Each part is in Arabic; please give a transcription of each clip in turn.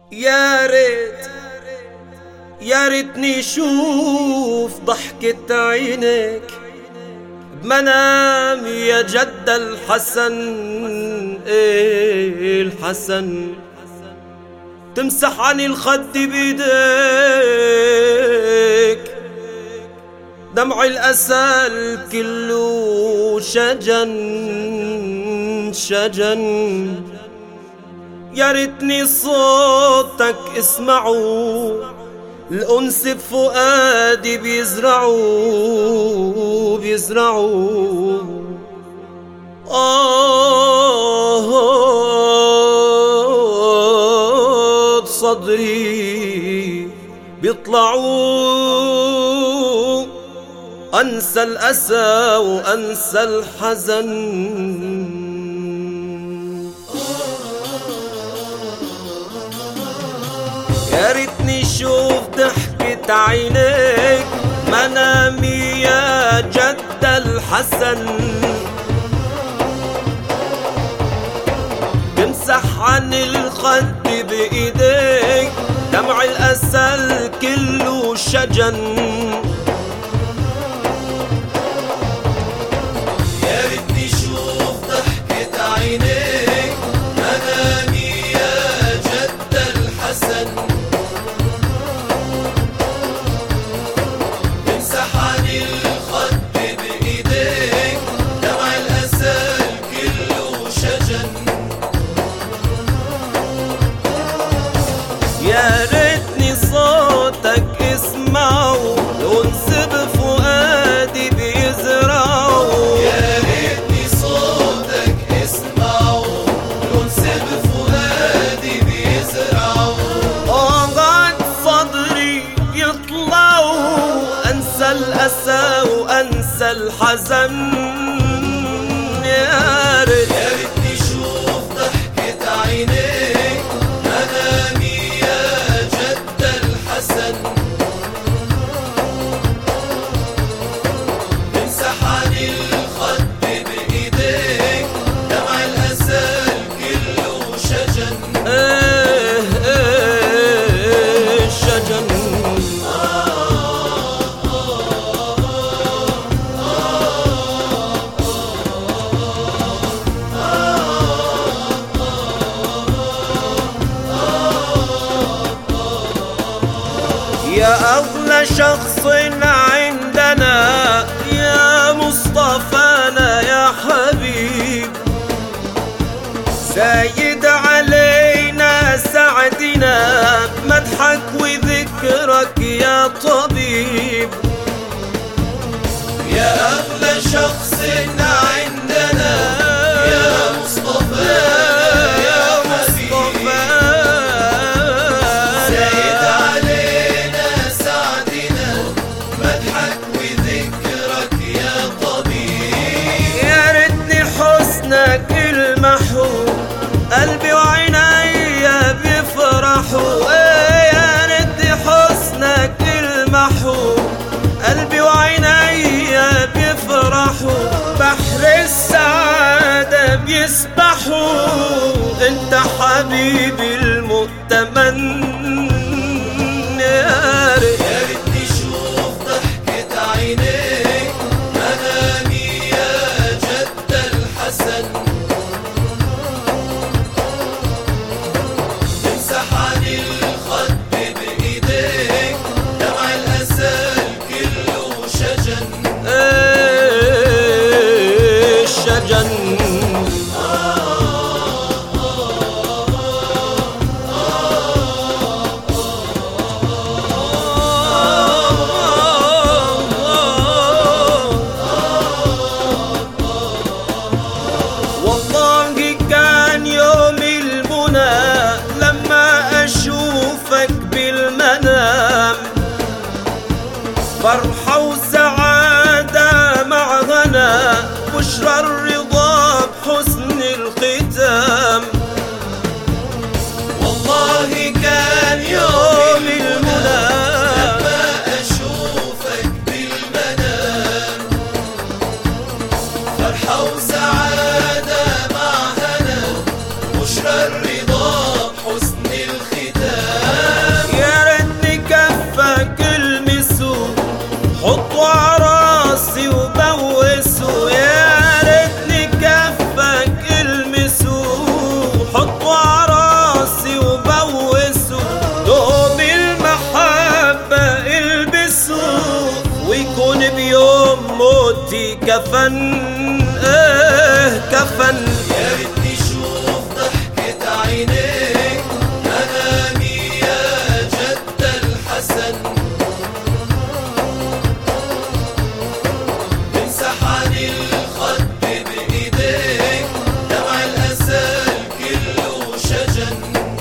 يا ريت يا ريتني شوف ضحكة عينك بمنام يا جد الحسن. ايه الحسن تمسح عن الخد بيديك دمع الأسى كله شجن شجن. يا ريتني صوتك اسمعوا الأنس بفؤادي بيزرعوا بصدري بيطلعوا أنسى الأسى وأنسى الحزن. يا ريتني شوف ضحكة عينيك منامي يا جد الحسن. تمسح عن الخد بإيديك دمع الأسى كله شجن. يا ريتني شوف ضحكة عينيك منامي يا جد الحسن. تمسح عن الخد بإيديك دمع الأسى كله شجن. يا ريتني صوتك اسمعوا الأنس بفؤادي بيزرعوا. يا ريتني صوتك اسمعوا الأنس بفؤادي بيزرعوا. قعد صدري يطلعوا أنسى الأسى وأنسى الحزن. يا ريتني شوف ضحكة عينيك منامي يا جد الحسن. تمسح عن الخد بإيديك دمع الأسى كله شجن. شجن. يا أغلى شخص عندنا يا مصطفانا يا حبيب. زايد علينا سعدنا بمدحك وذكرك يا طبيب. يا أغلى شخص عندنا يا مصطفى يا حبيب. زايد علينا سعدنا مدحك وذكرك يا طبيب. يا ريتني حسنك المحو قلبي وعيني بيفرحوا. يا ريتني حسنك المحو قلبي وعيني بيفرحوا. بحر السعادة بيسبحوا انت حبيبي المؤتمن. يا ريتني شوف ضحكة عينيك منامي يا جد الحسن. تمسح عن الخد بإيديك دمع الأسى كله شجن. الشجن. والله كان يوم المنى لما أشوفك بالمنام. فرحة وسعادة مع غنى بشرى الرضا بحسن الختام. والله كان يوم المنى لما أشوفك بالمنام. فرحة وسعادة مع هنا بشرى الرضا بحسن الختام. كفن كفن. يا ريت نشوف ضحكة عينيك منامي يا جد الحسن، امسح عن الخد بإيديك دمع الأسى كله شجن.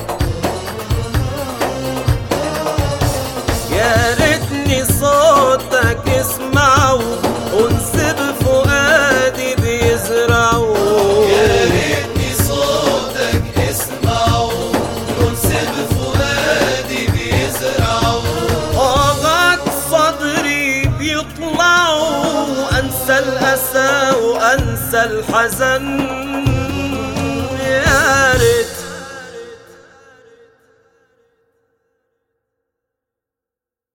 يا ريتني صوتك اسمعه ونسب فؤادي بيزرعه. يا ريتني صوتك اسمعه ونسب فؤادي بيزرعه. طاقات صدري بيطلعوا، أنسى الأسى وأنسى الحزن.